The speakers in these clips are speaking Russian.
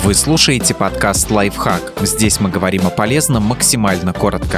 Вы слушаете подкаст «Лайфхак». Здесь мы говорим о полезном максимально коротко.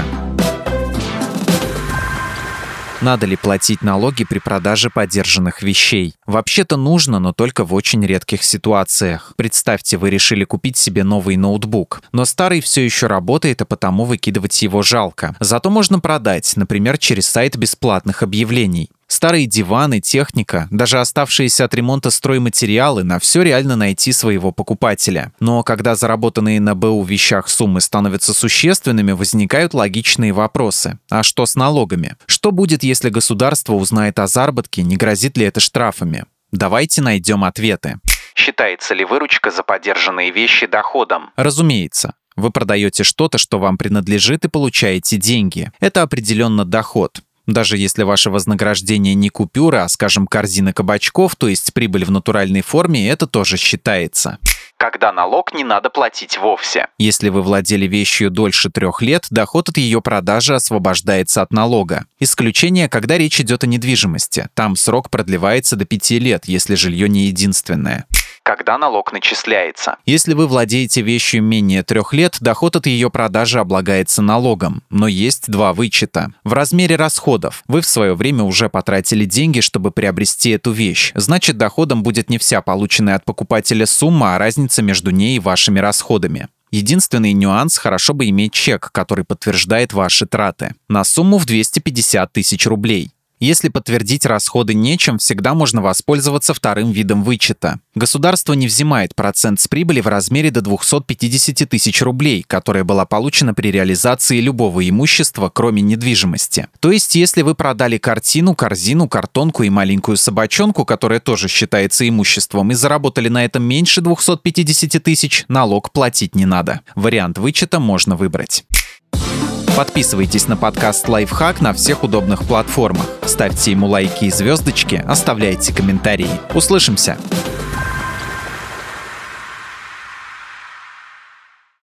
Надо ли платить налоги при продаже подержанных вещей? Вообще-то нужно, но только в очень редких ситуациях. Представьте, вы решили купить себе новый ноутбук, но старый все еще работает, а потому выкидывать его жалко. Зато можно продать, например, через сайт бесплатных объявлений. Старые диваны, техника, даже оставшиеся от ремонта стройматериалы — на все реально найти своего покупателя. Но когда заработанные на БУ вещах суммы становятся существенными, возникают логичные вопросы. А что с налогами? Что будет, если государство узнает о заработке, не грозит ли это штрафами? Давайте найдем ответы. Считается ли выручка за подержанные вещи доходом? Разумеется. Вы продаете что-то, что вам принадлежит, и получаете деньги. Это определенно доход. Даже если ваше вознаграждение не купюра, а, скажем, корзина кабачков, то есть прибыль в натуральной форме, это тоже считается. Когда налог не надо платить вовсе. Если вы владели вещью дольше 3 лет, доход от ее продажи освобождается от налога. Исключение, когда речь идет о недвижимости. Там срок продлевается до 5 лет, если жилье не единственное. Когда налог начисляется. Если вы владеете вещью менее 3 лет, доход от ее продажи облагается налогом. Но есть 2 вычета. В размере расходов. Вы в свое время уже потратили деньги, чтобы приобрести эту вещь. Значит, доходом будет не вся полученная от покупателя сумма, а разница между ней и вашими расходами. Единственный нюанс — хорошо бы иметь чек, который подтверждает ваши траты. На сумму в 250 тысяч рублей. Если подтвердить расходы нечем, всегда можно воспользоваться вторым видом вычета. Государство не взимает процент с прибыли в размере до 250 тысяч рублей, которая была получена при реализации любого имущества, кроме недвижимости. То есть, если вы продали картину, корзину, картонку и маленькую собачонку, которая тоже считается имуществом, и заработали на этом меньше 250 тысяч, налог платить не надо. Вариант вычета можно выбрать. Подписывайтесь на подкаст «Лайфхак» на всех удобных платформах. Ставьте ему лайки и звездочки, оставляйте комментарии. Услышимся!